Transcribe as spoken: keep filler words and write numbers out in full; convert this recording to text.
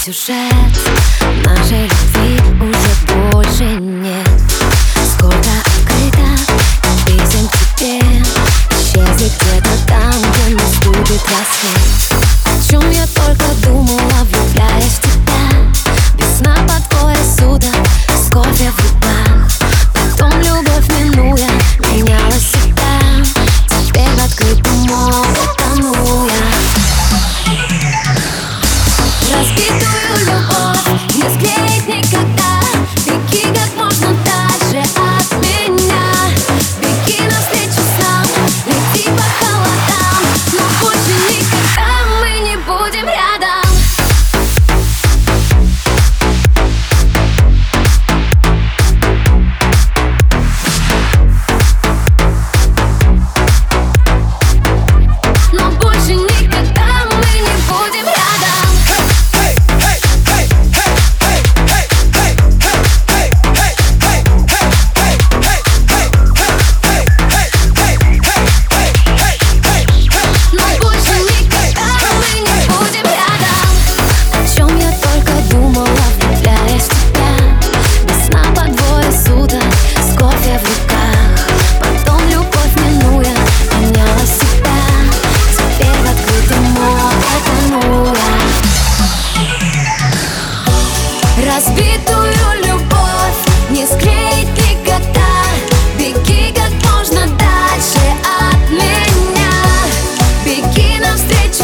сюжет нашей любви уже больше нет. Сколько открыто писем тебе исчезли где-то там, где наступит рассвет. О чем я только думала, влюбляясь в тебя. Без сна под двое суток, с кофе в руках. Потом любовь минуя, меняла себя. Теперь в открытом море тону я. Разбитую любовь не склеить никогда. Беги как можно дальше от меня. Беги навстречу снам, лети по холодам. Но больше никогда мы не будем рядом. Но больше никогда мы не будем рядом. Разбитую любовь не склеить никогда. Беги как можно дальше от меня. Беги навстречу